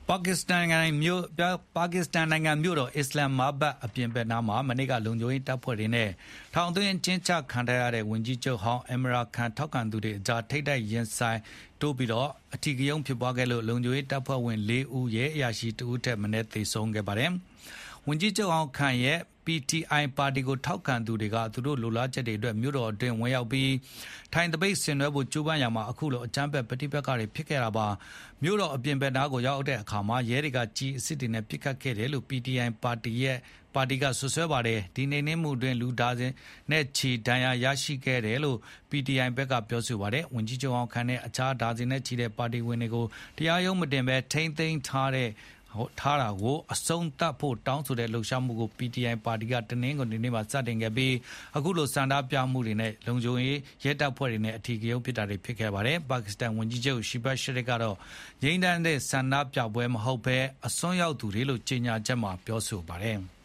ပါကစ္စတန်နိုင်ငံမြို့တော်အစ္စလမ်မာဘတ်အပြင်ဘက်နားမှာမနေ့ကလုံခြုံရေးတပ်ဖွဲ့တွေနဲ့ထောင်သွင်းကျင်းချခံထားရတဲ့ဝန်ကြီးချုပ်ဟောင်းအင်မရာခန်ထောက်ခံသူတွေအကြားထိပ်တိုက်ရင်ဆိုင်တိုးပြီးအထီးကရုဏ်းဖြစ်ပွားခဲ့လို့လုံခြုံရေးတပ်ဖွဲ့ဝင်၄ဦးရဲအရာရှိတဦးထက်မနည်းသေဆုံးခဲ့ပါတယ်။ဝန်ကြီးချုပ်ဟောင်းခန်ရဲ့ PTI ပါတီကိုထောက်ခံသူတွေကသူတို့လိုလားချက်တွေအတွက်မြို့တော်အတွင်းဝင်ရောက်ပြီးထိုင်တပိတ်ဆင်နွှဲဖို့ကြိုးပမ်းရာမှာအခုလိုအကြမ်းဖက်ပဋိပက္ခတွေဖြစ်ခဲ့တာပါမြို့တော်အပြင်ဘက်နားကိုရောက်တဲ့အခါမှာရဲတွေကကြီးအစ်စ်တွေနဲ့ပစ်ခတ်ခဲ့တယ်လို့ PTI ပါတီကဆွဆွဲပါတယ်ဒီနေနေမှုတွင်လူဒါဇင်နဲ့ချီဒဏ်ရာရရှိခဲ့တယ်လို့ PTI ဘက်ကပြောဆိုပါတယ်ဝန်ကြီးချုပ်အောင်ခန့်နဲ့အခြားဒါဇင်နဲ့ချီတဲ့ပါတီဝင်တွေကိုတရားရုံးမတင်ဘဲထိန်းသိမ်းထားတာကိုအဆုံးသတ်ဖို့တောင်းဆိုတဲ့လှုပ်ရှားမှုကို PTI ပါတီကတနင်္ဂနွေနေ့မှာစတင်ခဲ့ပြီးအခုလိုစန္ဒပြမှုတွေနဲ့လုံခြုံရေးရဲတပ်ဖွဲ့တွေနဲ့အထီးကရုဏ်းဖြစ်ခဲ့ပါတယ်ပါကစ္စတန်ဝန်ကြီးချုပ်ရှီဘတ်ရှရစ်ကတော့ငြိမ်းချမ်းတဲ့စန္ဒပြပွဲမဟုတ်ဘဲအစွန်းရောက်သူတွေလို့ကြေညာချက်မှာပြောဆိုပါတယ်။